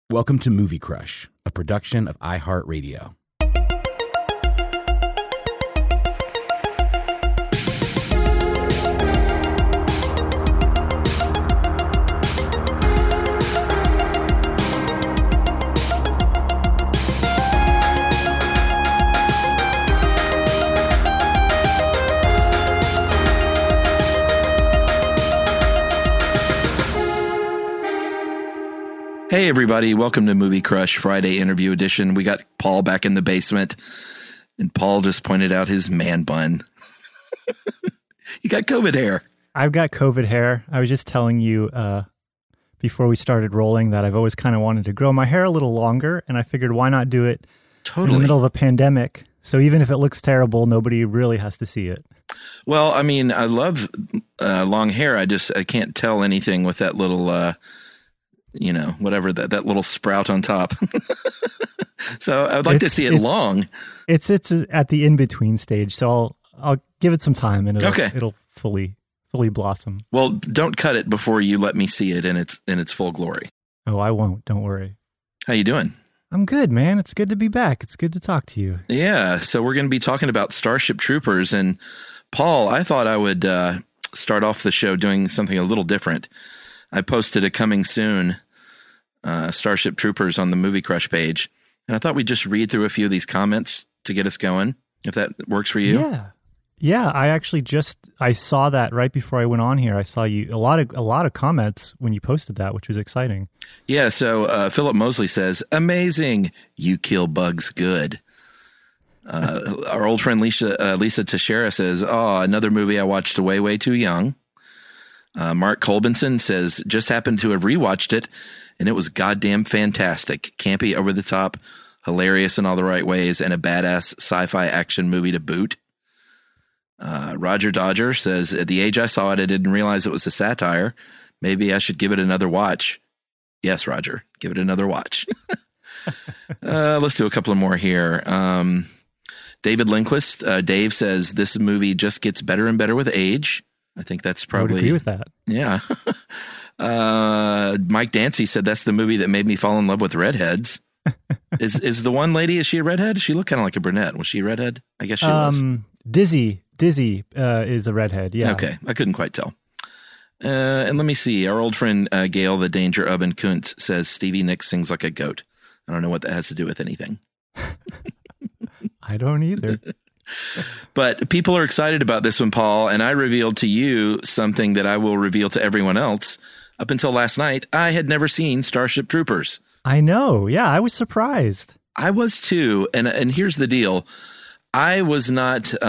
Welcome to Movie Crush, a production of iHeartRadio. Hey, everybody. Welcome to Movie Crush Friday Interview Edition. We got Paul back in the basement, and Paul just pointed out his man bun. You got COVID hair. I've got COVID hair. I was just telling you before we started rolling that I've always kind of wanted to grow my hair a little longer, and I figured why not do it in the middle of a pandemic? So even if it looks terrible, nobody really has to see it. Well, I mean, I love long hair. I can't tell anything with that little... whatever that little sprout on top. So I would like to see it long. It's at the in-between stage. So I'll give it some time and it'll fully blossom. Well, don't cut it before you let me see it in its full glory. Oh, I won't. Don't worry. How you doing? I'm good, man. It's good to be back. It's good to talk to you. Yeah. So we're going to be talking about Starship Troopers. And Paul, I thought I would start off the show doing something a little different. I posted a coming soon Starship Troopers on the Movie Crush page. And I thought we'd just read through a few of these comments to get us going, if that works for you. Yeah. I actually I saw that right before I went on here. I saw a lot of comments when you posted that, which was exciting. Yeah. So Philip Mosley says, amazing. You kill bugs good. Our old friend Lisa Teixeira says, oh, another movie I watched way, way too young. Mark Colbinson says, just happened to have rewatched it, and it was goddamn fantastic. Campy, over the top, hilarious in all the right ways, and a badass sci-fi action movie to boot. Roger Dodger says, at the age I saw it, I didn't realize it was a satire. Maybe I should give it another watch. Yes, Roger, give it another watch. Let's do a couple of more here. David Lindquist, Dave says, this movie just gets better and better with age. I think that's probably... I would agree with that. Yeah. Mike Dancy said that's the movie that made me fall in love with redheads. Is the one lady, is she a redhead? She looked kind of like a brunette. Was she a redhead? I guess she was. Dizzy is a redhead. Yeah. Okay. I couldn't quite tell. And let me see. Our old friend Gail, the Danger Oven Kuntz, says Stevie Nicks sings like a goat. I don't know what that has to do with anything. I don't either. But people are excited about this one, Paul, and I revealed to you something that I will reveal to everyone else. Up until last night, I had never seen Starship Troopers. I know. Yeah, I was surprised. I was too. And here's the deal. I was not, in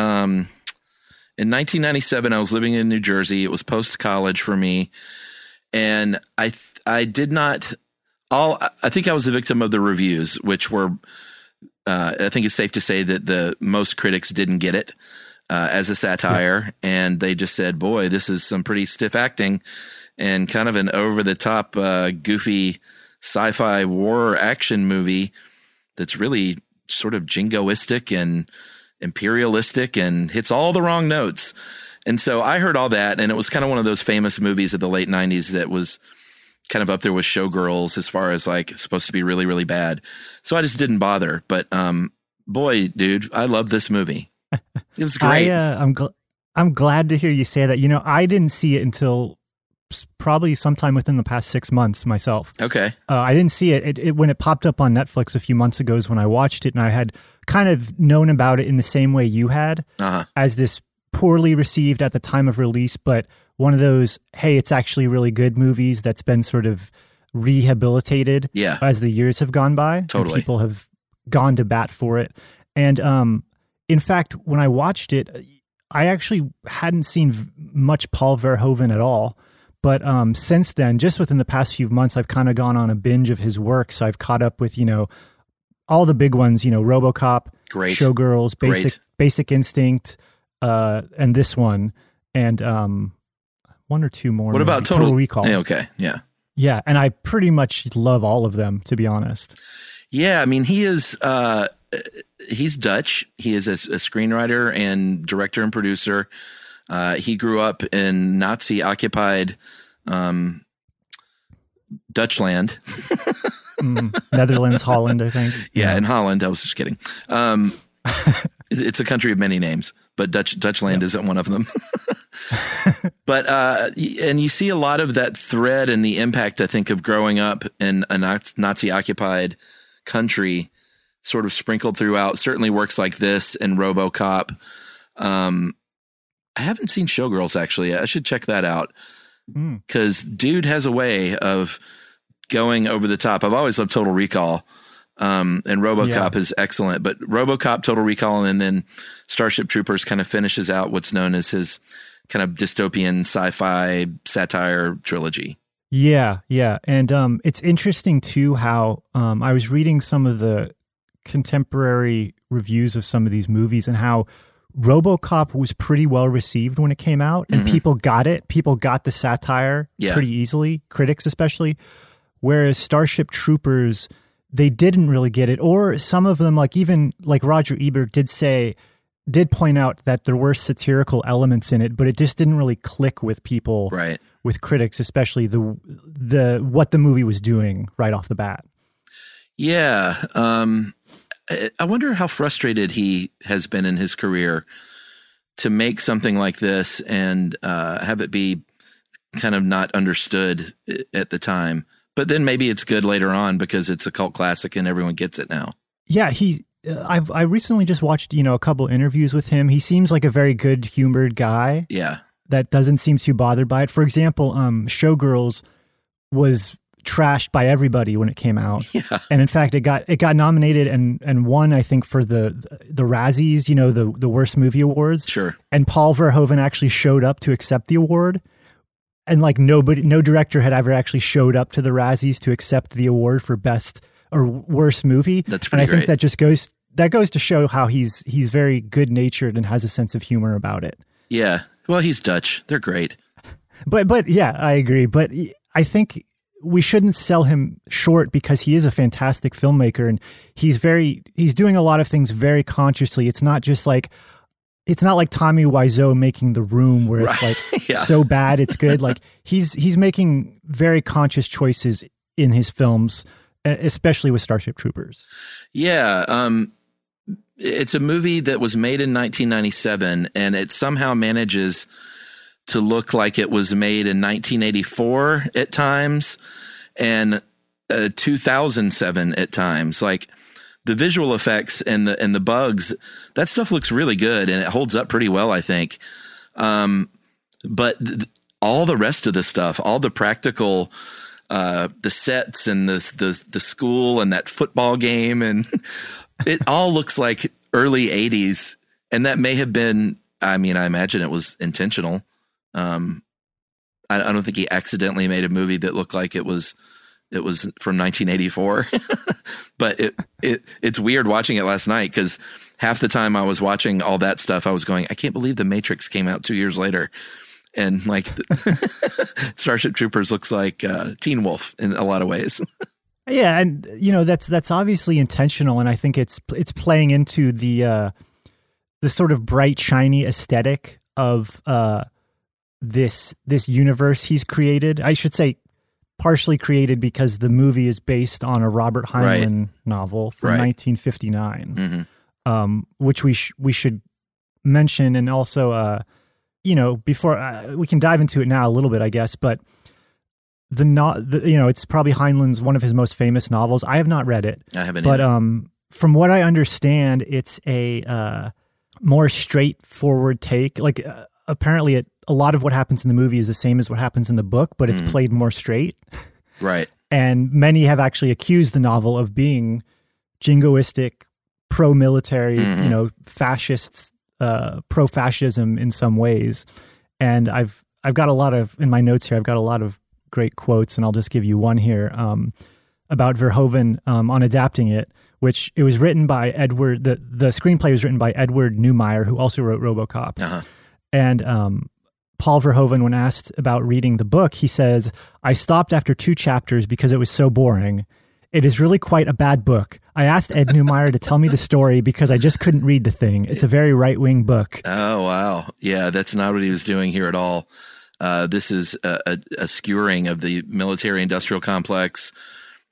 1997, I was living in New Jersey. It was post-college for me. And I did not, I think I was a victim of the reviews, which were, I think it's safe to say that the most critics didn't get it as a satire, and they just said, boy, this is some pretty stiff acting and kind of an over-the-top, goofy sci-fi war action movie that's really sort of jingoistic and imperialistic and hits all the wrong notes. And so I heard all that, and it was kind of one of those famous movies of the late 90s that was kind of up there with Showgirls as far as like supposed to be really, really bad. So I just didn't bother. But boy, dude, I love this movie. It was great. I'm glad to hear you say that. You know, I didn't see it until probably sometime within the past 6 months myself. Okay. I didn't see it when it popped up on Netflix a few months ago is when I watched it, and I had kind of known about it in the same way you had, as this poorly received at the time of release, but one of those, hey, it's actually really good movies that's been sort of rehabilitated as the years have gone by. Totally. People have gone to bat for it. And in fact, when I watched it, I actually hadn't seen much Paul Verhoeven at all. But since then, just within the past few months, I've kind of gone on a binge of his work. So I've caught up with, all the big ones, RoboCop, great, Showgirls, Basic Instinct, and this one. And one or two more. What about Total Recall? Yeah, okay, yeah. Yeah, and I pretty much love all of them, to be honest. Yeah, I mean, he is, he's Dutch. He is a screenwriter and director and producer. He grew up in Nazi-occupied Dutchland. Netherlands, Holland, I think. Yeah, in Holland. I was just kidding. It's a country of many names, but Dutchland isn't one of them. But and you see a lot of that thread and the impact, I think, of growing up in a Nazi-occupied country sort of sprinkled throughout. Certainly works like this and RoboCop. I haven't seen Showgirls, actually. I should check that out because dude has a way of going over the top. I've always loved Total Recall. And RoboCop is excellent, but RoboCop, Total Recall, and then Starship Troopers kind of finishes out what's known as his kind of dystopian sci-fi satire trilogy. Yeah. And it's interesting too how I was reading some of the contemporary reviews of some of these movies and how RoboCop was pretty well received when it came out, and people got it. People got the satire pretty easily, critics especially, whereas Starship Troopers, they didn't really get it, or some of them, like Roger Ebert did point out that there were satirical elements in it, but it just didn't really click with people, right? With critics, especially the what the movie was doing right off the bat. Yeah, I wonder how frustrated he has been in his career to make something like this and have it be kind of not understood at the time. But then maybe it's good later on because it's a cult classic and everyone gets it now. Yeah, I recently just watched, a couple interviews with him. He seems like a very good humored guy. Yeah. That doesn't seem too bothered by it. For example, Showgirls was trashed by everybody when it came out. Yeah. And in fact, it got nominated and won, I think, for the Razzies, the worst movie awards. Sure. And Paul Verhoeven actually showed up to accept the award. And no director had ever actually showed up to the Razzies to accept the award for best or worst movie. That's pretty great. And I think that goes to show how he's very good natured and has a sense of humor about it. Yeah. Well, he's Dutch. They're great. But yeah, I agree. But I think we shouldn't sell him short because he is a fantastic filmmaker and he's doing a lot of things very consciously. It's not like Tommy Wiseau making The Room where it's like so bad it's good. Like he's making very conscious choices in his films, especially with Starship Troopers. Yeah, it's a movie that was made in 1997 and it somehow manages to look like it was made in 1984 at times and 2007 at times. Like the visual effects and the bugs, that stuff looks really good and it holds up pretty well, I think. But all the rest of the stuff, all the practical, the sets and the school and that football game, and it all looks like early 80s. And that may have been, I imagine it was intentional. I don't think he accidentally made a movie that looked like it was from 1984, but it's weird watching it last night because half the time I was watching all that stuff, I was going, I can't believe The Matrix came out 2 years later. And like Starship Troopers looks like Teen Wolf in a lot of ways. Yeah. And that's obviously intentional. And I think it's playing into the sort of bright, shiny aesthetic of this universe he's created. I should say, partially created because the movie is based on a Robert Heinlein novel from 1959, which we should mention. And also, before we can dive into it now a little bit, I guess, but it's probably Heinlein's one of his most famous novels. I have not read it. I haven't but either. From what I understand, it's a more straightforward take. Like apparently a lot of what happens in the movie is the same as what happens in the book, but it's played more straight. Right. And many have actually accused the novel of being jingoistic, pro-military, fascist, pro-fascism in some ways. And I've got a lot of, in my notes here, I've got a lot of great quotes, and I'll just give you one here about Verhoeven on adapting it, which it was written by the screenplay was written by Edward Neumeier, who also wrote RoboCop. Uh-huh. And Paul Verhoeven, when asked about reading the book, he says, "I stopped after 2 chapters because it was so boring. It is really quite a bad book. I asked Ed Neumeier to tell me the story because I just couldn't read the thing. It's a very right-wing book." Oh, wow. Yeah, that's not what he was doing here at all. This is a skewering of the military-industrial complex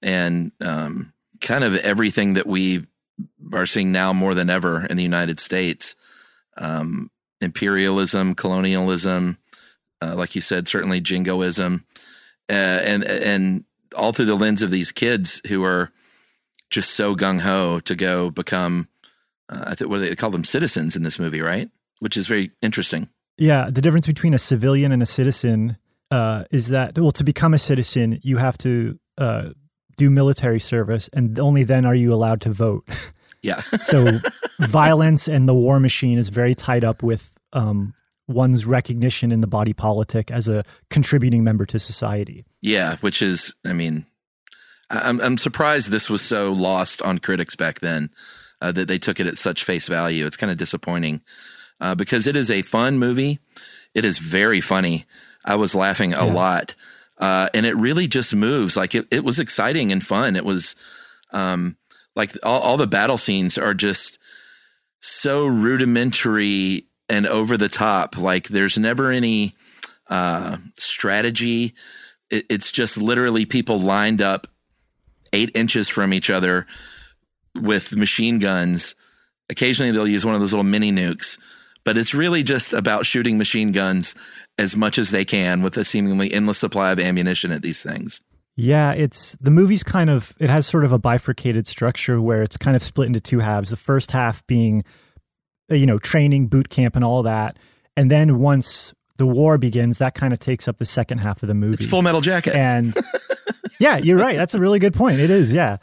and kind of everything that we are seeing now more than ever in the United States. Imperialism, colonialism, like you said, certainly jingoism, and all through the lens of these kids who are just so gung-ho to go become, I think what they call them, citizens in this movie, right? Which is very interesting. Yeah, the difference between a civilian and a citizen is that, well, to become a citizen, you have to do military service, and only then are you allowed to vote. Yeah. So violence and the war machine is very tied up with one's recognition in the body politic as a contributing member to society. Yeah, which is, I mean, I'm surprised this was so lost on critics back then, that they took it at such face value. It's kind of disappointing because it is a fun movie. It is very funny. I was laughing a lot. And it really just moves. Like it was exciting and fun. It was like all the battle scenes are just so rudimentary and over the top. Like there's never any strategy. It's just literally people lined up 8 inches from each other with machine guns. Occasionally they'll use one of those little mini nukes, but it's really just about shooting machine guns as much as they can with a seemingly endless supply of ammunition at these things. Yeah, the movie's kind of, it has sort of a bifurcated structure where it's kind of split into two halves. The first half being, training, boot camp and all that. And then once the war begins, that kind of takes up the second half of the movie. It's Full Metal Jacket. And yeah, you're right. That's a really good point. It is. Yeah.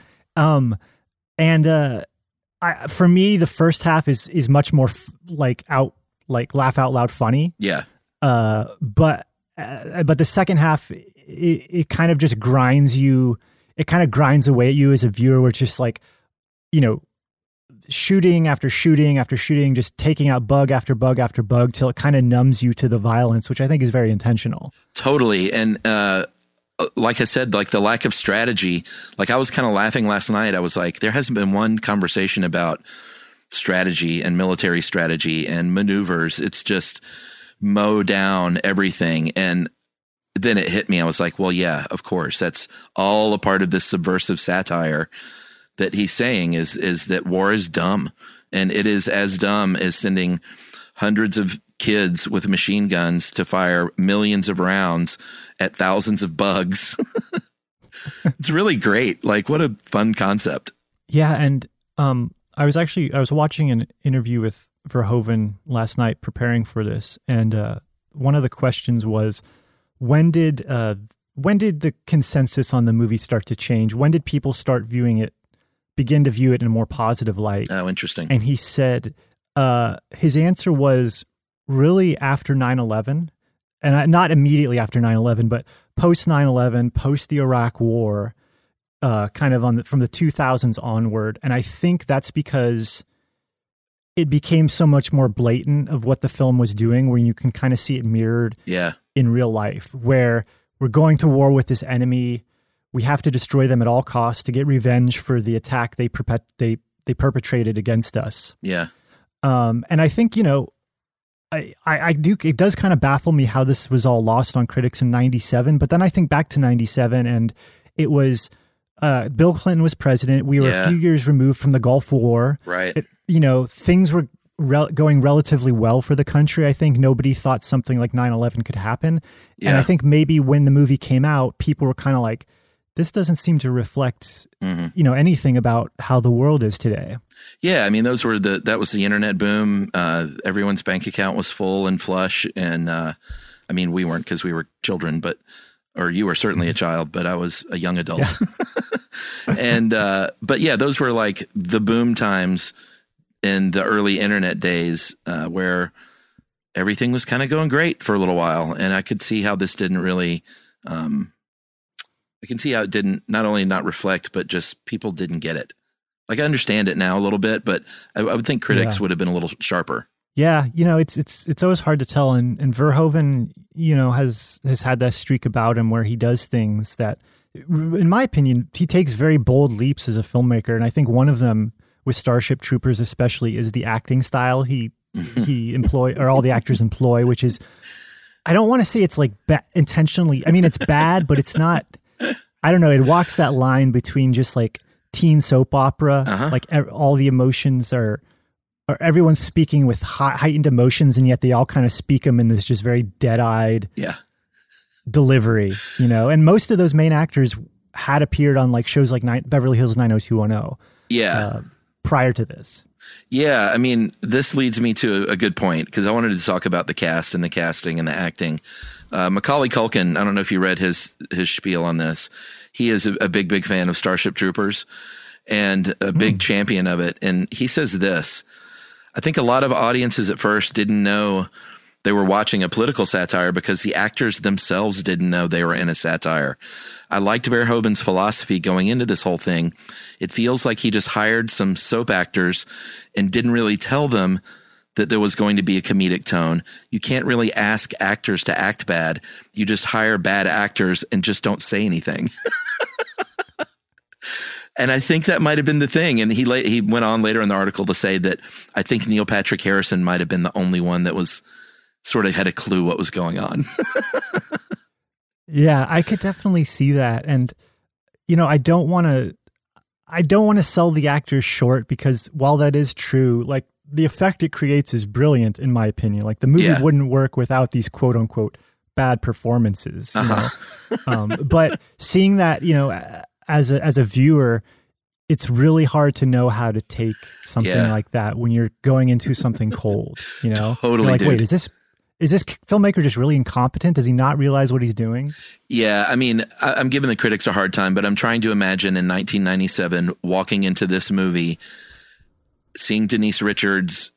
For me, the first half is much more laugh out loud funny. Yeah. But the second half, it kind of just grinds you. It kind of grinds away at you as a viewer, where it's just like, shooting after shooting after shooting, just taking out bug after bug after bug till it kind of numbs you to the violence, which I think is very intentional. Totally. And, like I said, like the lack of strategy, like I was kind of laughing last night. I was like, there hasn't been one conversation about strategy and military strategy and maneuvers. It's just mow down everything. And then it hit me. I was like, well, yeah, of course. That's all a part of this subversive satire that he's saying is that war is dumb. And it is as dumb as sending hundreds of kids with machine guns to fire millions of rounds at thousands of bugs. It's really great. Like, what a fun concept. Yeah. And I was watching an interview with Verhoeven last night preparing for this. And one of the questions was, when did the consensus on the movie start to change? When did people begin to view it in a more positive light? Oh, interesting. And he said his answer was really after 9/11, and not immediately after 9/11, but post 9/11, post the Iraq War, kind of from the 2000s onward. And I think that's because it became so much more blatant of what the film was doing, where you can kind of see it mirrored in real life, where we're going to war with this enemy. We have to destroy them at all costs to get revenge for the attack they perpetrated against us. Yeah. And I think, it does kind of baffle me how this was all lost on critics in 97. But then I think back to 97, and it was Bill Clinton was president. We were a few years removed from the Gulf War. Right. Things were going relatively well for the country. I think nobody thought something like 9/11 could happen. Yeah. And I think maybe when the movie came out, people were kind of like, this doesn't seem to reflect, anything about how the world is today. Yeah. I mean, that was the internet boom. Everyone's bank account was full and flush. And, we weren't, because we were children, or you were certainly a child, but I was a young adult. Yeah. But yeah, those were like the boom times in the early internet days, where everything was kind of going great for a little while. And I could see how this didn't really, I can see how it didn't not only not reflect, but just people didn't get it. Like, I understand it now a little bit, but I would think critics would have been a little sharper. Yeah. It's always hard to tell. And Verhoeven, has had that streak about him where he does things that, in my opinion, he takes very bold leaps as a filmmaker. And I think one of them with Starship Troopers especially is the acting style he all the actors employ, which is, I don't want to say it's like intentionally. I mean, it's bad, but it's not. I don't know, it walks that line between just like teen soap opera, like all the emotions are everyone's speaking with heightened emotions, and yet they all kind of speak them in this just very dead-eyed delivery, you know. And most of those main actors had appeared on like shows like Beverly Hills 90210 prior to this. Yeah, I mean, this leads me to a good point, because I wanted to talk about the cast and the casting and the acting. Macaulay Culkin, I don't know if you read his spiel on this. He is a big fan of Starship Troopers and a big champion of it. And he says this: I think a lot of audiences at first didn't know they were watching a political satire because the actors themselves didn't know they were in a satire. I liked Verhoeven's philosophy going into this whole thing. It feels like he just hired some soap actors and didn't really tell them that there was going to be a comedic tone. You can't really ask actors to act bad. You just hire bad actors and just don't say anything. And I think that might have been the thing. And he went on later in the article to say that I think Neil Patrick Harrison might have been the only one that was sort of had a clue what was going on. Yeah, I could definitely see that. And, you know, I don't want to sell the actors short, because while that is true, like the effect it creates is brilliant, in my opinion. Like the movie wouldn't work without these quote unquote bad performances, you know? But seeing that, you know, as a viewer, it's really hard to know how to take something like that when you're going into something cold, you know? Totally, like, dude. wait, is this filmmaker just really incompetent? Does he not realize what he's doing? Yeah, I mean, I'm giving the critics a hard time, but I'm trying to imagine in 1997 walking into this movie, seeing Denise Richards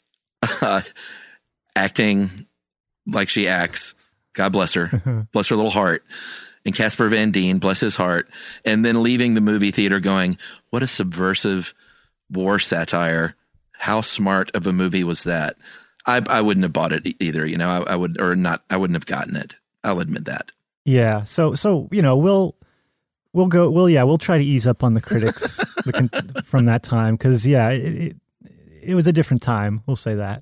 acting like she acts. God bless her. Bless her little heart. And Casper Van Dien, bless his heart. And then leaving the movie theater going, what a subversive war satire. How smart of a movie was that? I wouldn't have bought it either, you know. I wouldn't have gotten it. I'll admit that. Yeah. So you know, we'll try to ease up on the critics from that time, because it was a different time. We'll say that.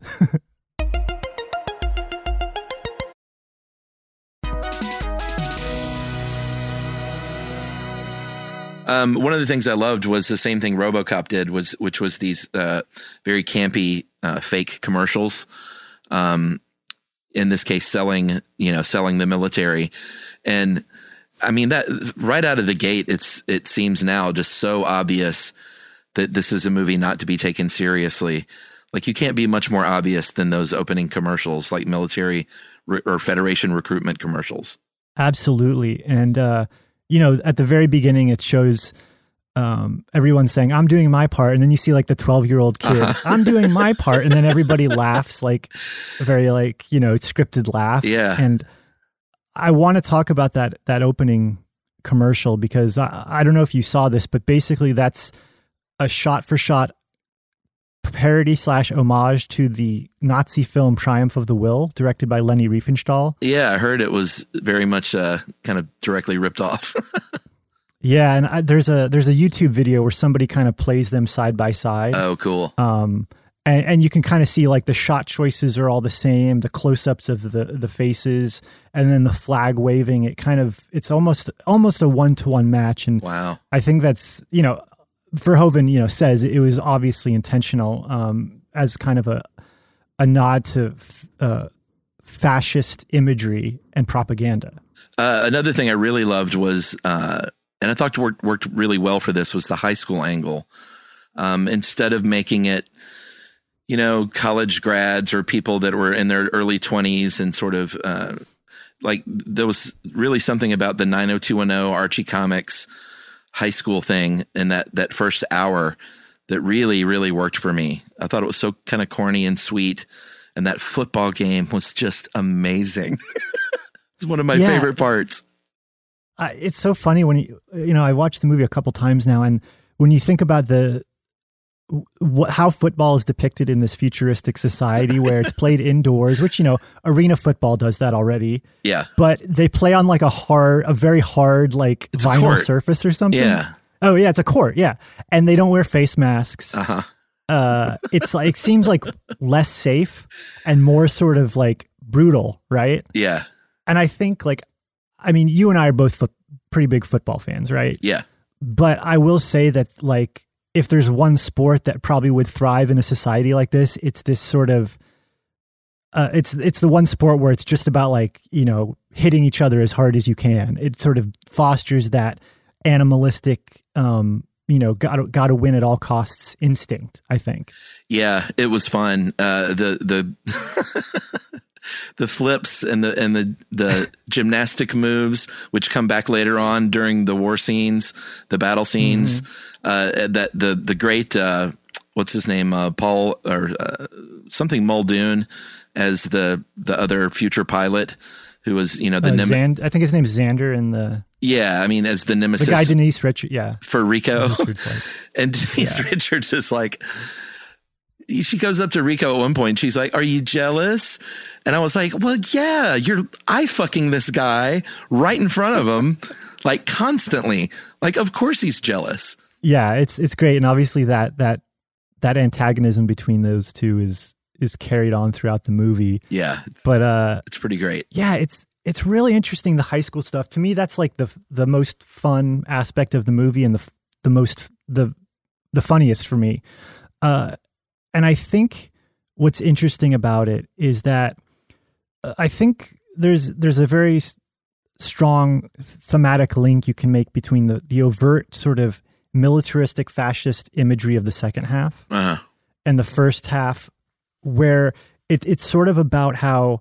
One of the things I loved was the same thing RoboCop did, which was these very campy fake commercials. In this case, selling the military. And I mean, that right out of the gate, it seems now just so obvious that this is a movie not to be taken seriously. Like, you can't be much more obvious than those opening commercials, like military or Federation recruitment commercials. Absolutely. And, you know, at the very beginning, it shows everyone saying, I'm doing my part. And then you see like the 12-year-old kid, I'm doing my part. And then everybody laughs, like a very, like, you know, scripted laugh. Yeah. And I want to talk about that opening commercial, because I don't know if you saw this, but basically that's a shot-for-shot parody / homage to the Nazi film Triumph of the Will, directed by Leni Riefenstahl. Yeah, I heard it was very much kind of directly ripped off. Yeah, and there's a YouTube video where somebody kind of plays them side by side. Oh, cool. And you can kind of see like the shot choices are all the same, the close-ups of the faces, and then the flag waving. It's almost a one-to-one match. And wow. I think that's, you know, Verhoeven, you know, says it was obviously intentional, as kind of a nod to fascist imagery and propaganda. Another thing I really loved was, and I thought worked really well for this, was the high school angle. Instead of making it, you know, college grads or people that were in their early 20s and sort of like, there was really something about the 90210 Archie Comics high school thing and that first hour that really, really worked for me. I thought it was so kind of corny and sweet. And that football game was just amazing. It's one of my favorite parts. It's so funny when you know, I watched the movie a couple times now, and when you think about how football is depicted in this futuristic society where it's played indoors, which, you know, arena football does that already. Yeah. But they play on like a very hard, like it's vinyl surface or something. Yeah. Oh yeah, it's a court. Yeah. And they don't wear face masks. It's like, it seems like less safe and more sort of like brutal, right? Yeah. And I think, like, I mean, you and I are both pretty big football fans, right? Yeah. But I will say that, like, if there's one sport that probably would thrive in a society like this, it's this sort of, it's the one sport where it's just about, like, you know, hitting each other as hard as you can. It sort of fosters that animalistic, you know, got to win at all costs instinct, I think. Yeah, it was fun. The the flips and the gymnastic moves, which come back later on during the war scenes, the battle scenes, that the great, what's his name? Paul or something Muldoon as the other future pilot who was, you know, the I think his name's Xander in the. Yeah, I mean, as the nemesis. The guy Denise Richards, yeah. For Rico. Like, and Denise Richards is like, she goes up to Rico at one point. She's like, "Are you jealous?" And I was like, "Well, yeah, you're eye fucking this guy right in front of him, like constantly. Like, of course he's jealous." Yeah, it's great. And obviously that antagonism between those two is carried on throughout the movie. Yeah. But it's pretty great. Yeah, it's really interesting, the high school stuff. To me, that's like the most fun aspect of the movie and the funniest for me. And I think what's interesting about it is that I think there's a very strong thematic link you can make between the overt sort of militaristic fascist imagery of the second half and the first half, where it's sort of about how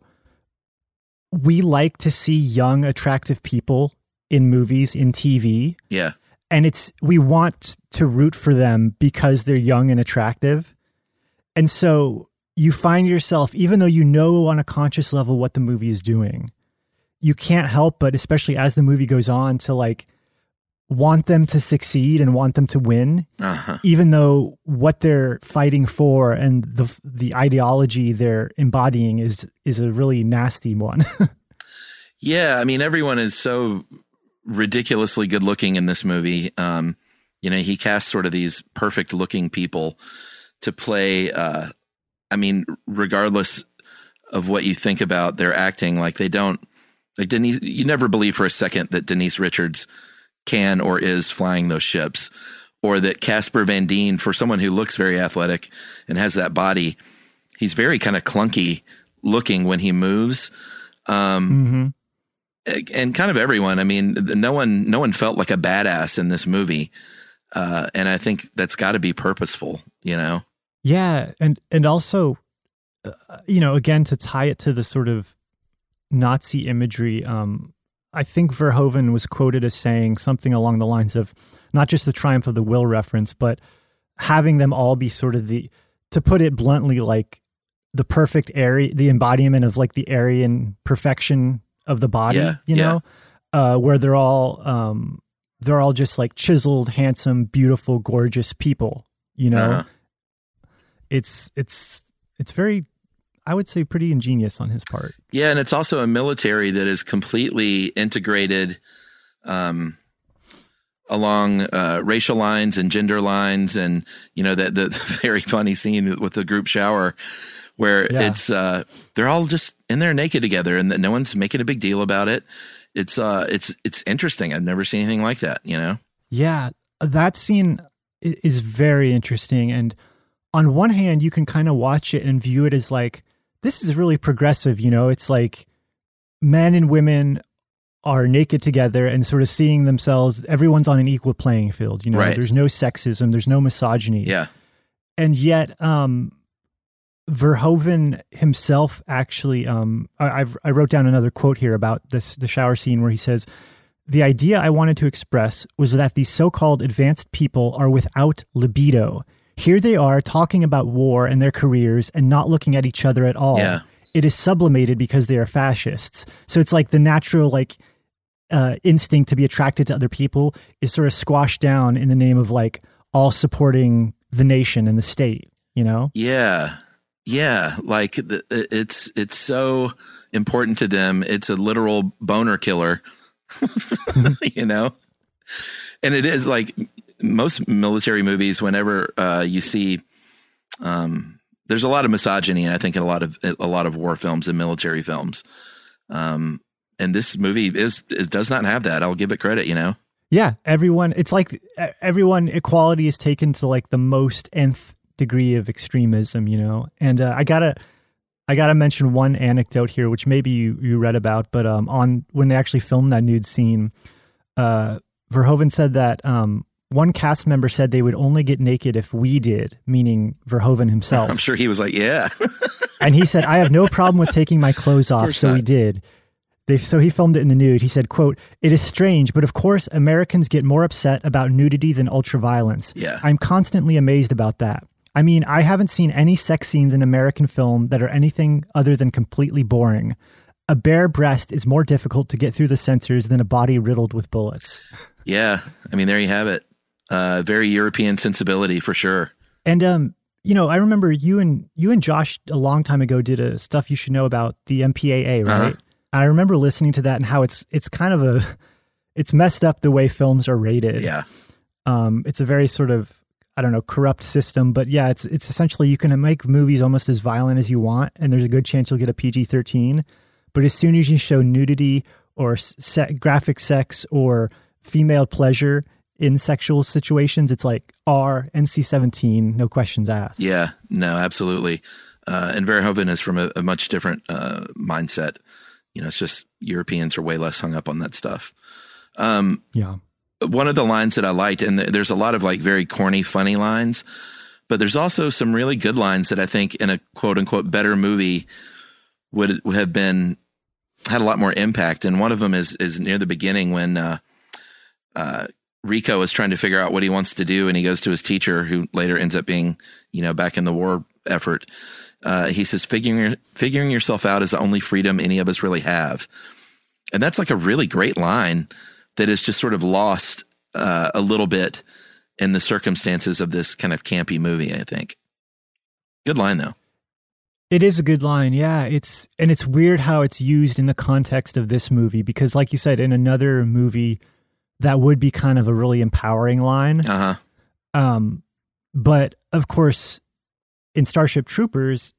we like to see young, attractive people in movies, in TV. Yeah. And we want to root for them because they're young and attractive. And so you find yourself, even though you know on a conscious level what the movie is doing, you can't help but, especially as the movie goes on, to like want them to succeed and want them to win, even though what they're fighting for and the ideology they're embodying is a really nasty one. Yeah, I mean, everyone is so ridiculously good looking in this movie. You know, he casts sort of these perfect looking people to play, I mean, regardless of what you think about their acting, like they don't, like Denise, you never believe for a second that Denise Richards can or is flying those ships, or that Casper Van Dien, for someone who looks very athletic and has that body, he's very kind of clunky looking when he moves. And kind of everyone, I mean, no one felt like a badass in this movie. And I think that's got to be purposeful, you know? Yeah. And also, you know, again, to tie it to the sort of Nazi imagery, I think Verhoeven was quoted as saying something along the lines of not just the triumph of the will reference, but having them all be sort of to put it bluntly, like the perfect the embodiment of like the Aryan perfection of the body, you know, where they're all just like chiseled, handsome, beautiful, gorgeous people, you know. It's very, I would say, pretty ingenious on his part. Yeah, and it's also a military that is completely integrated along racial lines and gender lines, and you know that the very funny scene with the group shower where it's they're all just in there naked together, and no one's making a big deal about it. It's interesting. I've never seen anything like that, you know? Yeah, that scene is very interesting, and on one hand, you can kind of watch it and view it as like, this is really progressive, you know? It's like men and women are naked together and sort of seeing themselves, everyone's on an equal playing field, you know? Right. There's no sexism, there's no misogyny. Yeah. And yet, Verhoeven himself actually, I wrote down another quote here about the shower scene where he says, "The idea I wanted to express was that these so-called advanced people are without libido. Here they are talking about war and their careers and not looking at each other at all. Yeah. It is sublimated because they are fascists." So it's like the natural like instinct to be attracted to other people is sort of squashed down in the name of like all supporting the nation and the state, you know? Yeah. Yeah. Like it's so important to them. It's a literal boner killer, you know? And it is like most military movies, whenever you see, there's a lot of misogyny, and I think in a lot of war films and military films. And And this movie does not have that. I'll give it credit, you know? Yeah. It's like everyone, equality is taken to like the most nth degree of extremism, you know? And I gotta mention one anecdote here, which maybe you read about, but on when they actually filmed that nude scene, Verhoeven said that one cast member said they would only get naked if we did, meaning Verhoeven himself. I'm sure he was like, yeah. And he said, I have no problem with taking my clothes off, so he did. So he filmed it in the nude. He said, quote, "It is strange, but of course Americans get more upset about nudity than ultraviolence. Yeah. I'm constantly amazed about that. I mean, I haven't seen any sex scenes in American film that are anything other than completely boring. A bare breast is more difficult to get through the censors than a body riddled with bullets." Yeah. I mean, there you have it. Very European sensibility for sure. And, you know, I remember you and Josh a long time ago did a Stuff You Should Know about the MPAA, right? Uh-huh. I remember listening to that and how it's kind of it's messed up the way films are rated. Yeah. It's a very sort of, I don't know, corrupt system, but yeah, it's essentially you can make movies almost as violent as you want, and there's a good chance you'll get a PG-13. But as soon as you show nudity or graphic sex or female pleasure in sexual situations, it's like R, NC-17, no questions asked. Yeah, no, absolutely. And Verhoeven is from a much different mindset. You know, it's just Europeans are way less hung up on that stuff. Yeah. One of the lines that I liked, and there's a lot of like very corny, funny lines, but there's also some really good lines that I think in a quote unquote better movie would have had a lot more impact. And one of them is near the beginning when Rico is trying to figure out what he wants to do. And he goes to his teacher, who later ends up being, you know, back in the war effort. He says, figuring yourself out is the only freedom any of us really have. And that's like a really great line that is just sort of lost a little bit in the circumstances of this kind of campy movie, I think. Good line, though. It is a good line, yeah. It's weird how it's used in the context of this movie, because like you said, in another movie, that would be kind of a really empowering line. Uh-huh. But of course, in Starship Troopers,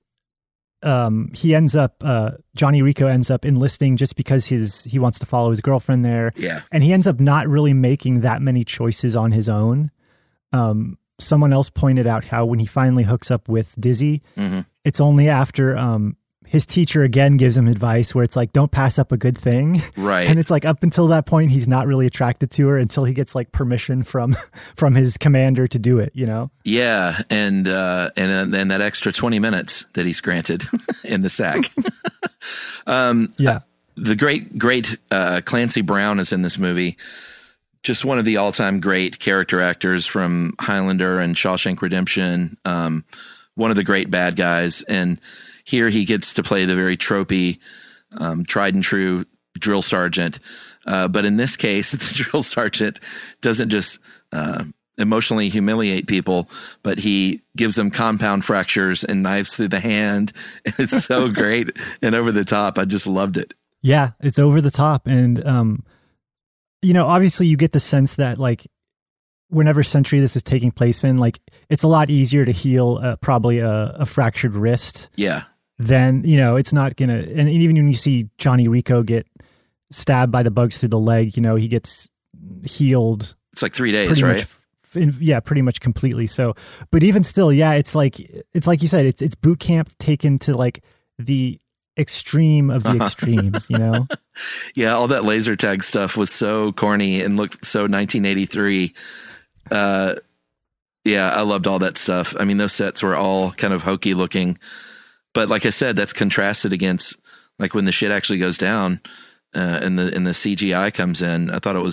he ends up, Johnny Rico ends up enlisting just because he wants to follow his girlfriend there. Yeah. And he ends up not really making that many choices on his own. Someone else pointed out how when he finally hooks up with Dizzy, mm-hmm. it's only after his teacher again gives him advice where it's like, don't pass up a good thing. Right. And it's like up until that point, he's not really attracted to her until he gets like permission from his commander to do it, you know? Yeah. And then that extra 20 minutes that he's granted in the sack. Yeah. The great Clancy Brown is in this movie. Just one of the all-time great character actors from Highlander and Shawshank Redemption. One of the great bad guys. And here he gets to play the very tropey, tried and true drill sergeant. But in this case, the drill sergeant doesn't just emotionally humiliate people, but he gives them compound fractures and knives through the hand. It's so great and over the top. I just loved it. Yeah, it's over the top. And, you know, obviously you get the sense that like whenever century this is taking place in, like it's a lot easier to heal probably a fractured wrist. Yeah. Then, you know, it's not going to, and even when you see Johnny Rico get stabbed by the bugs through the leg, you know, he gets healed. It's like 3 days, right? Pretty much completely. So, but even still, yeah, it's like you said, it's boot camp taken to like the extreme of the extremes, you know? Yeah, all that laser tag stuff was so corny and looked so 1983. Yeah, I loved all that stuff. I mean, those sets were all kind of hokey looking. But like I said, that's contrasted against like when the shit actually goes down and the CGI comes in. I thought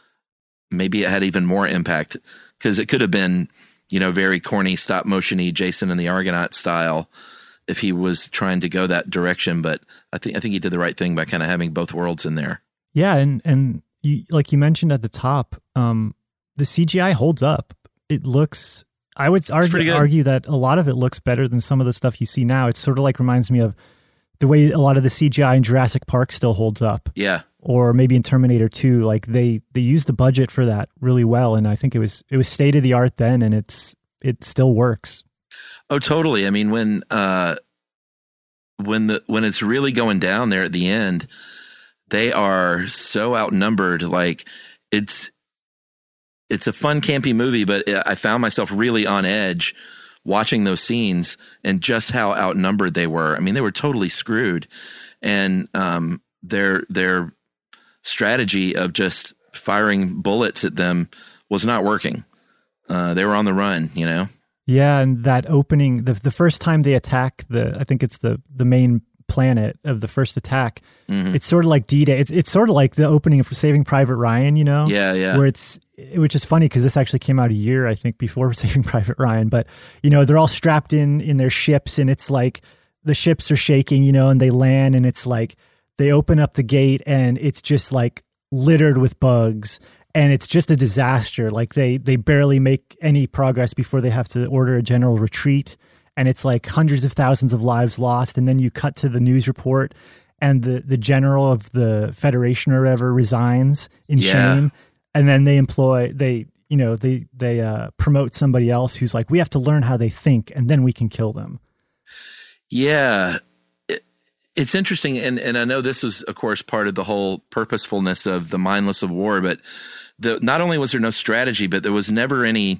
maybe it had even more impact because it could have been, you know, very corny stop motion-y Jason and the Argonaut style if he was trying to go that direction. But I think he did the right thing by kind of having both worlds in there. Yeah, and you, like you mentioned at the top, the CGI holds up. It looks. I would argue that a lot of it looks better than some of the stuff you see now. It sort of like reminds me of the way a lot of the CGI in Jurassic Park still holds up. Yeah. Or maybe in Terminator 2, like they used the budget for that really well. And I think it was state of the art then, and it still works. Oh, totally. I mean, when it's really going down there at the end, they are so outnumbered. Like it's a fun, campy movie, but I found myself really on edge watching those scenes and just how outnumbered they were. I mean, they were totally screwed, and their strategy of just firing bullets at them was not working. They were on the run, you know? Yeah, and that opening, the first time they attack I think it's the main planet of the first attack, it's sort of like D-Day. It's sort of like the opening of Saving Private Ryan, you know? Yeah. Which is funny because this actually came out a year, I think, before Saving Private Ryan. But, you know, they're all strapped in their ships, and it's like the ships are shaking, you know, and they land, and it's like they open up the gate, and it's just like littered with bugs. And it's just a disaster. Like they barely make any progress before they have to order a general retreat. And it's like hundreds of thousands of lives lost. And then you cut to the news report, and the general of the Federation or whatever resigns in shame. And then they promote somebody else who's like, we have to learn how they think, and then we can kill them. Yeah. It's interesting. And I know this is, of course, part of the whole purposefulness of the mindless of war, but not only was there no strategy, but there was never any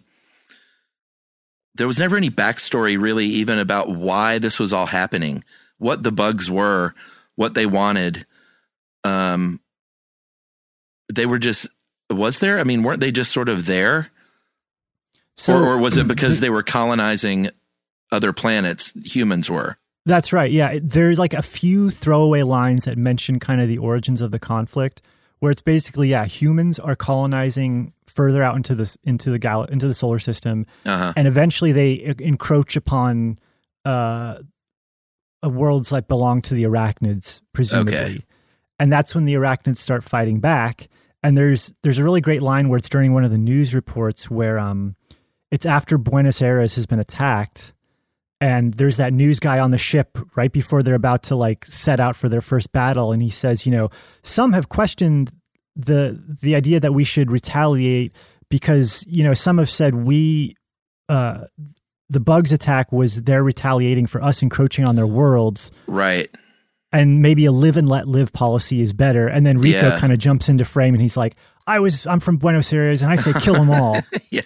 backstory really even about why this was all happening, what the bugs were, what they wanted. They were just, was there? I mean, weren't they just sort of there? Or was it because they were colonizing other planets, humans were? That's right. Yeah. There's like a few throwaway lines that mention kind of the origins of the conflict, where it's basically, humans are colonizing further out into the solar system. And eventually they encroach upon worlds that belong to the arachnids, presumably. Okay. And that's when the arachnids start fighting back. And there's a really great line where it's during one of the news reports where it's after Buenos Aires has been attacked. And there's that news guy on the ship right before they're about to like set out for their first battle. And he says, you know, some have questioned the idea that we should retaliate because, you know, some have said the bugs attack was they're retaliating for us encroaching on their worlds. Right. And maybe a live and let live policy is better. And then Rico kind of jumps into frame and he's like, I'm from Buenos Aires and I say kill them all. Yeah.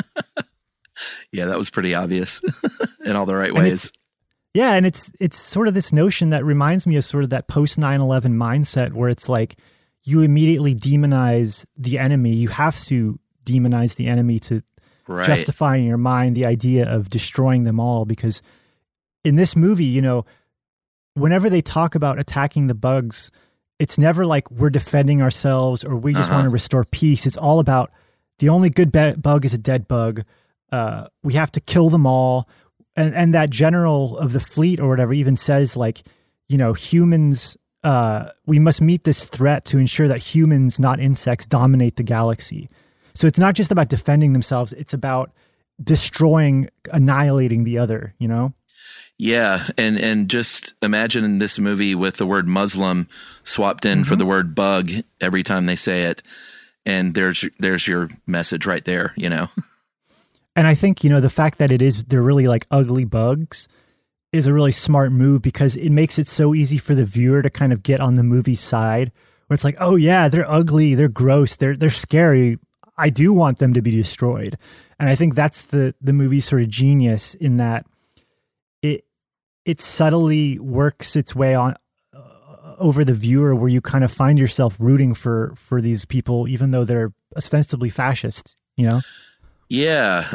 Yeah, that was pretty obvious in all the right ways. And it's sort of this notion that reminds me of sort of that post 9/11 mindset where it's like you immediately demonize the enemy. You have to demonize the enemy to justify in your mind the idea of destroying them all. Because in this movie, you know, whenever they talk about attacking the bugs, it's never like we're defending ourselves or we just want to restore peace. It's all about the only good bug is a dead bug. We have to kill them all. And that general of the fleet or whatever even says like, you know, humans, we must meet this threat to ensure that humans, not insects, dominate the galaxy. So it's not just about defending themselves. It's about destroying, annihilating the other, you know? Yeah. And just imagine this movie with the word Muslim swapped in for the word bug every time they say it. And there's your message right there, you know? And I think, you know, the fact that they're really like ugly bugs is a really smart move because it makes it so easy for the viewer to kind of get on the movie's side where it's like, oh yeah, they're ugly, they're gross, they're scary. I do want them to be destroyed. And I think that's the movie's sort of genius in that it subtly works its way on over the viewer where you kind of find yourself rooting for these people, even though they're ostensibly fascist, you know? Yeah.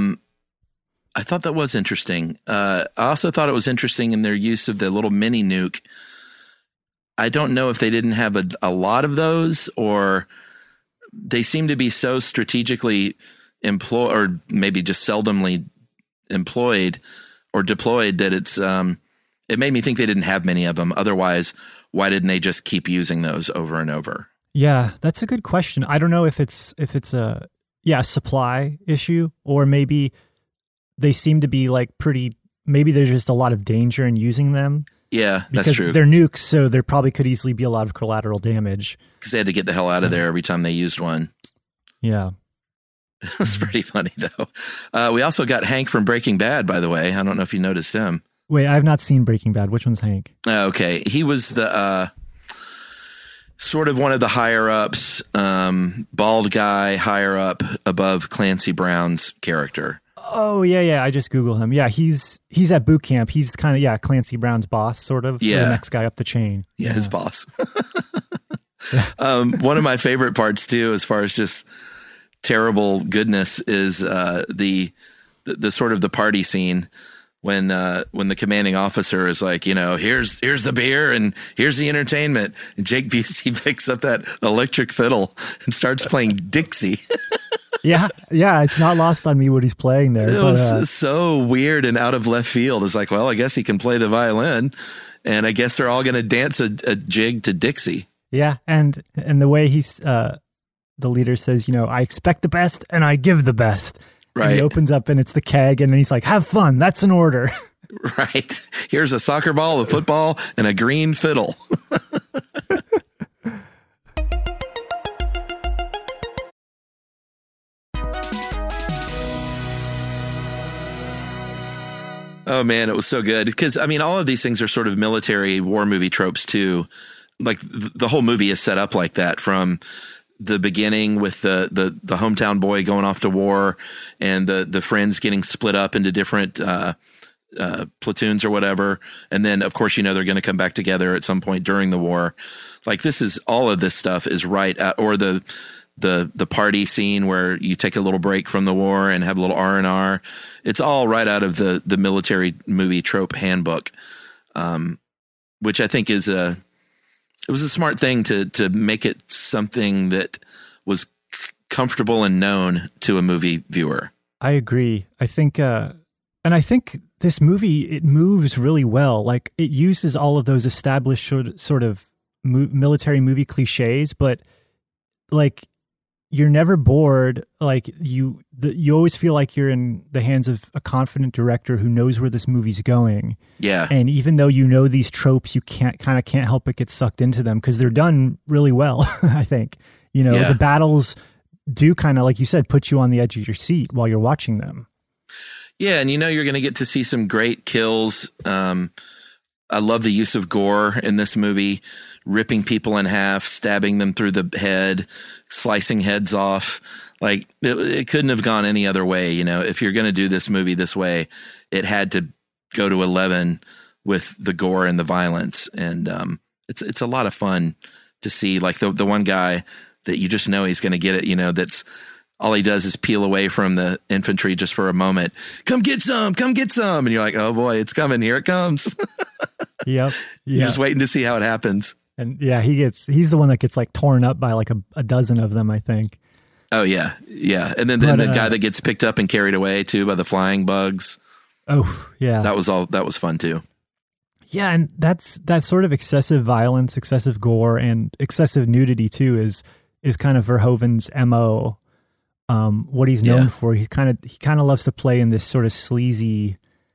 I thought that was interesting. I also thought it was interesting in their use of the little mini nuke. I don't know if they didn't have a lot of those or they seem to be so strategically employed or maybe just seldomly employed or deployed that it made me think they didn't have many of them. Otherwise, why didn't they just keep using those over and over? Yeah, that's a good question. I don't know if it's a supply issue, or maybe they seem to be like maybe there's just a lot of danger in using them. Yeah, that's true. Because they're nukes, so there probably could easily be a lot of collateral damage. Because they had to get the hell out of there every time they used one. Yeah. It was pretty funny, though. We also got Hank from Breaking Bad, by the way. I don't know if you noticed him. Wait, I've not seen Breaking Bad. Which one's Hank? Okay. He was sort of one of the higher ups, bald guy higher up above Clancy Brown's character. Oh yeah. I just Googled him. Yeah, he's at boot camp. He's kind of Clancy Brown's boss, sort of. Yeah, the next guy up the chain. Yeah, his boss. One of my favorite parts too, as far as just terrible goodness, is the sort of the party scene when the commanding officer is like, here's the beer and here's the entertainment, and Jake Busey picks up that electric fiddle and starts playing Dixie. Yeah, it's not lost on me what he's playing there. It was so weird and out of left field. It's like, well, I guess he can play the violin, and I guess they're all going to dance a jig to Dixie. Yeah, and the way he's the leader says, I expect the best and I give the best. Right. And he opens up and it's the keg, and then he's like, have fun. That's an order. Right. Here's a soccer ball, a football, and a green fiddle. Oh man, it was so good. Because all of these things are sort of military war movie tropes too. Like the whole movie is set up like that, from the beginning with the hometown boy going off to war, and the friends getting split up into different platoons or whatever. And then of course, they're going to come back together at some point during the war. Like all of this stuff is right at, or the party scene where you take a little break from the war and have a little R&R. It's all right out of the military movie trope handbook, which I think it was a smart thing to make it something that was comfortable and known to a movie viewer. I agree. I think, and I think this movie, it moves really well. Like, it uses all of those established sort of military movie cliches, but like, you're never bored. Like, you always feel like you're in the hands of a confident director who knows where this movie's going. Yeah. And even though these tropes, you can't help but get sucked into them because they're done really well. I think, the battles do kind of, like you said, put you on the edge of your seat while you're watching them. Yeah. And you're going to get to see some great kills. I love the use of gore in this movie, ripping people in half, stabbing them through the head, slicing heads off. Like, it couldn't have gone any other way. If you're going to do this movie this way, it had to go to 11 with the gore and the violence. And it's a lot of fun to see, like the one guy that you just know he's going to get it, that's all he does is peel away from the infantry just for a moment. Come get some. And you're like, oh boy, it's coming. Here it comes. Yep. You're just waiting to see how it happens. And yeah, he's the one that gets like torn up by like a dozen of them, I think. Oh yeah. Yeah. And then the guy that gets picked up and carried away too by the flying bugs. Oh yeah. That was fun too. Yeah. And that sort of excessive violence, excessive gore, and excessive nudity too is kind of Verhoeven's MO. What he's known for. He kind of loves to play in this sort of sleazy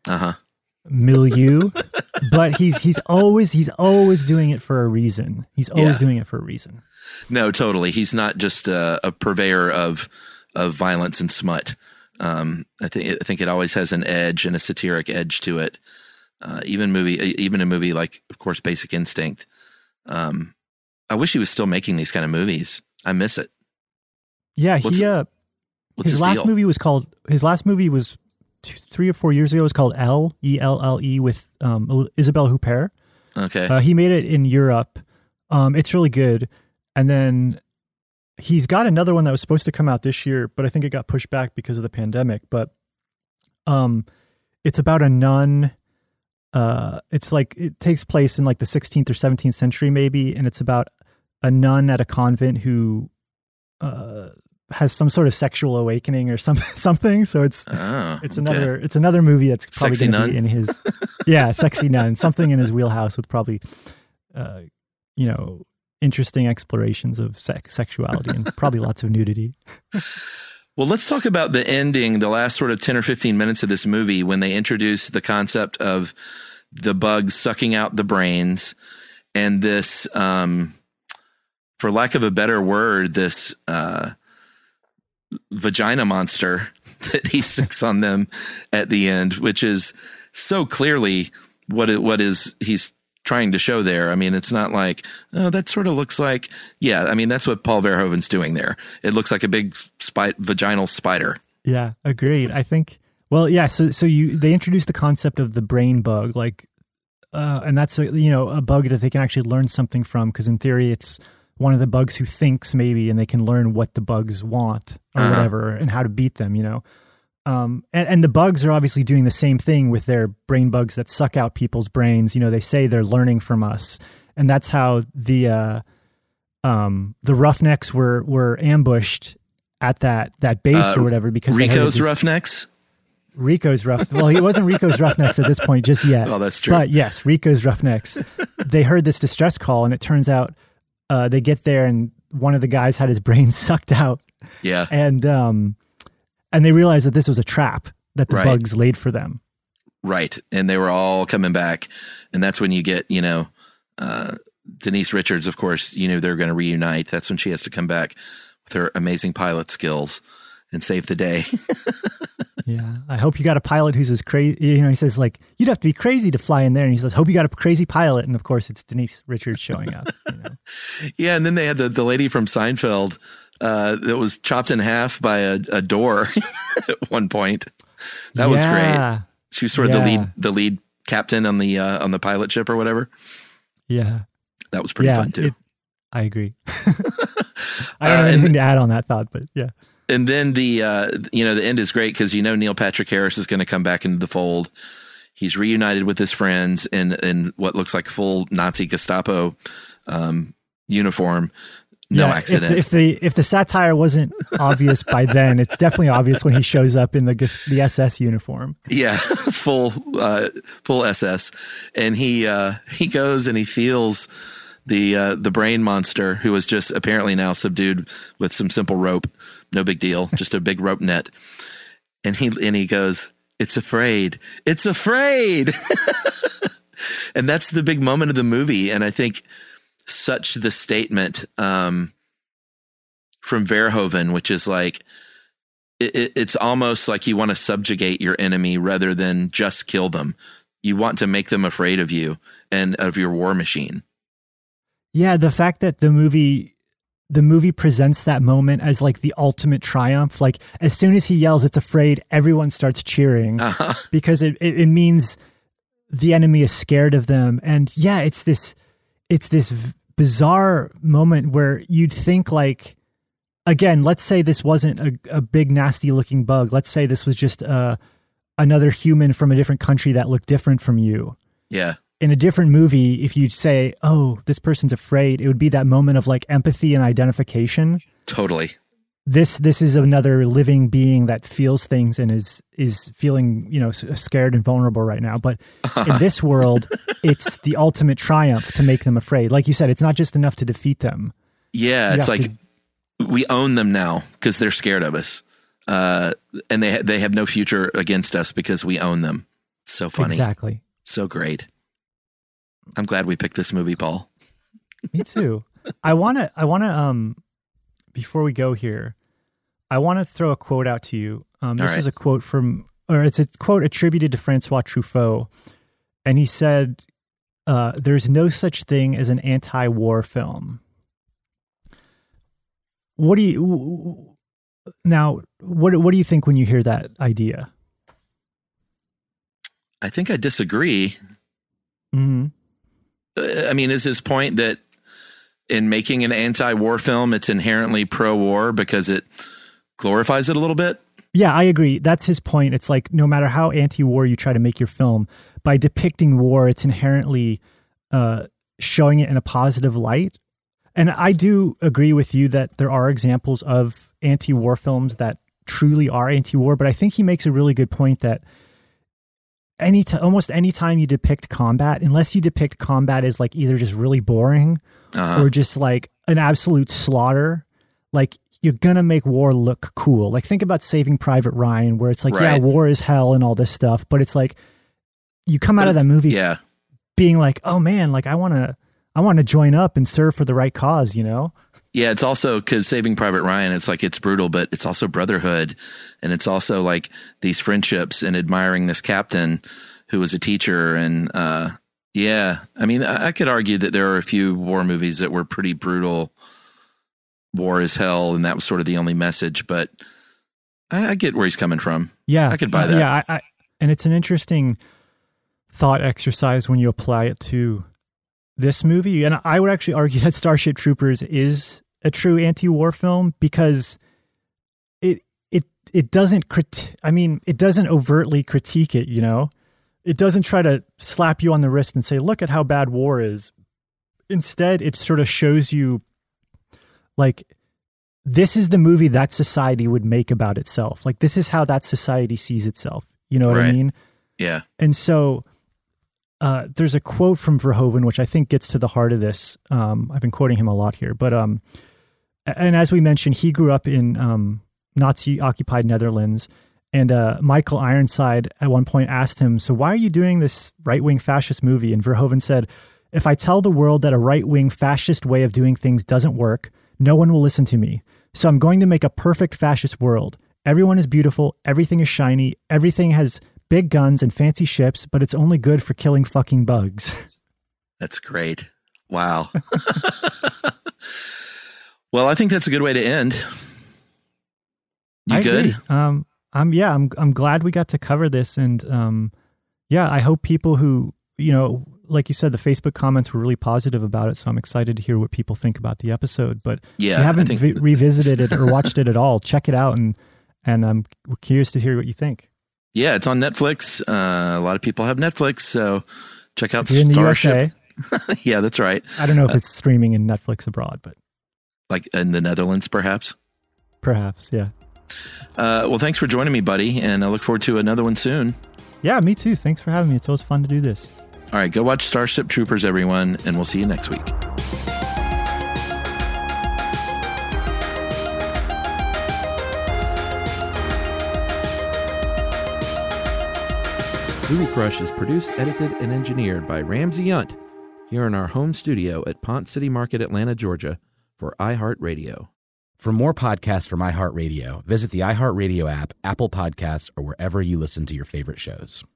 milieu, but he's always doing it for a reason. He's always doing it for a reason. No, totally. He's not just a purveyor of violence and smut. I think it always has an edge and a satiric edge to it. Even a movie like, of course, Basic Instinct. I wish he was still making these kind of movies. I miss it. Yeah, his last movie was 3 or 4 years ago. It was called Elle with Isabelle Huppert. Okay. He made it in Europe. It's really good. And then he's got another one that was supposed to come out this year, but I think it got pushed back because of the pandemic. But it's about a nun. It's like, it takes place in like the 16th or 17th century maybe, and it's about a nun at a convent who has some sort of sexual awakening or something. So it's another movie that's probably going to be in his sexy nun, something in his wheelhouse with probably interesting explorations of sexuality and probably lots of nudity. Well, let's talk about the ending, the last sort of 10 or 15 minutes of this movie, when they introduce the concept of the bugs sucking out the brains, and this, for lack of a better word, this vagina monster that he sticks on them at the end, which is so clearly what is he's trying to show there. I mean, it's not like, oh, that sort of looks like, yeah. I mean, that's what Paul Verhoeven's doing there. It looks like a big vaginal spider. Yeah, agreed. I think, well, yeah. So they introduced the concept of the brain bug, like, and that's a bug that they can actually learn something from, because in theory it's one of the bugs who thinks maybe, and they can learn what the bugs want or whatever and how to beat them, and the bugs are obviously doing the same thing with their brain bugs that suck out people's brains. They say they're learning from us, and that's how the Roughnecks were ambushed at that base or whatever, because Rico's Roughnecks. Rico's Well, he wasn't Rico's Roughnecks at this point just yet. Oh, that's true. But yes, Rico's Roughnecks. They heard this distress call, and it turns out they get there, and one of the guys had his brain sucked out. Yeah, and they realized that this was a trap that the bugs laid for them. Right, and they were all coming back, and that's when you get Denise Richards. Of course, they're going to reunite. That's when she has to come back with her amazing pilot skills and save the day. Yeah. I hope you got a pilot who's as crazy. He says, like, you'd have to be crazy to fly in there. And he says, hope you got a crazy pilot. And of course, it's Denise Richards showing up. Yeah. And then they had the lady from Seinfeld that was chopped in half by a door at one point. That was great. She was sort of the lead captain on the pilot ship or whatever. Yeah. That was pretty fun too. I agree. I don't have anything to add on that thought, but yeah. And then the end is great because Neil Patrick Harris is going to come back into the fold. He's reunited with his friends in what looks like full Nazi Gestapo uniform. No accident. If the satire wasn't obvious by then, it's definitely obvious when he shows up in the SS uniform. Yeah, full SS, and he goes and he feels the brain monster, who was just apparently now subdued with some simple rope. No big deal, just a big rope net. And he goes, "It's afraid. It's afraid." And that's the big moment of the movie. And I think such the statement from Verhoeven, which is like, it's almost like you want to subjugate your enemy rather than just kill them. You want to make them afraid of you and of your war machine. Yeah, the fact that the movie presents that moment as like the ultimate triumph. Like as soon as he yells, "It's afraid," everyone starts cheering because it means the enemy is scared of them. And yeah, it's this bizarre moment where you'd think, like, again, let's say this wasn't a big nasty looking bug. Let's say this was just another human from a different country that looked different from you. Yeah. In a different movie, if you say, "Oh, this person's afraid," it would be that moment of like empathy and identification. Totally. This is another living being that feels things and is feeling, scared and vulnerable right now. But in this world, it's the ultimate triumph to make them afraid. Like you said, it's not just enough to defeat them. Yeah, it's like we own them now because they're scared of us, and they have no future against us because we own them. So funny. Exactly. So great. I'm glad we picked this movie, Paul. Me too. I want to, before we go here, I want to throw a quote out to you. This is a quote it's a quote attributed to Francois Truffaut. And he said, "There's no such thing as an anti-war film." What do you think when you hear that idea? I think I disagree. Mm-hmm. I mean, is his point that in making an anti-war film, it's inherently pro-war because it glorifies it a little bit? Yeah, I agree. That's his point. It's like, no matter how anti-war you try to make your film, by depicting war, it's inherently showing it in a positive light. And I do agree with you that there are examples of anti-war films that truly are anti-war, but I think he makes a really good point that almost any time you depict combat, unless you depict combat as like either just really boring or just like an absolute slaughter, like you're gonna make war look cool. Like think about Saving Private Ryan, where it's like, yeah, war is hell and all this stuff, but it's like you come out of that movie being like, oh man, like I want to join up and serve for the right cause, Yeah, it's also because Saving Private Ryan, it's like it's brutal, but it's also brotherhood. And it's also like these friendships and admiring this captain who was a teacher and Yeah. I mean, I could argue that there are a few war movies that were pretty brutal. War is hell, and that was sort of the only message, but I get where he's coming from. Yeah. I could buy that. Yeah. And it's an interesting thought exercise when you apply it to this movie. And I would actually argue that Starship Troopers is a true anti-war film because it doesn't it doesn't overtly critique it, you know? It doesn't try to slap you on the wrist and say, look at how bad war is. Instead, it sort of shows you, like, this is the movie that society would make about itself. Like, this is how that society sees itself. You know what I mean? Yeah. And so there's a quote from Verhoeven, which I think gets to the heart of this. I've been quoting him a lot here. But and as we mentioned, he grew up in Nazi-occupied Netherlands. And Michael Ironside at one point asked him, so why are you doing this right-wing fascist movie? And Verhoeven said, if I tell the world that a right-wing fascist way of doing things doesn't work, no one will listen to me. So I'm going to make a perfect fascist world. Everyone is beautiful. Everything is shiny. Everything has big guns and fancy ships, but it's only good for killing fucking bugs. That's great. Wow. Well, I think that's a good way to end. You good? I'm glad we got to cover this. And I hope people who, like you said, the Facebook comments were really positive about it. So I'm excited to hear what people think about the episode. But if you haven't revisited it or watched it at all, check it out. And I'm curious to hear what you think. Yeah, it's on Netflix. A lot of people have Netflix, so check out Starship. In the USA. Yeah, that's right. I don't know if it's streaming in Netflix abroad, but like in the Netherlands, perhaps. Perhaps, yeah. Well, thanks for joining me, buddy, and I look forward to another one soon. Yeah, me too. Thanks for having me. It's always fun to do this. All right, go watch Starship Troopers, everyone, and we'll see you next week. Movie Crush is produced, edited, and engineered by Ramsey Yunt here in our home studio at Pont City Market, Atlanta, Georgia, for iHeartRadio. For more podcasts from iHeartRadio, visit the iHeartRadio app, Apple Podcasts, or wherever you listen to your favorite shows.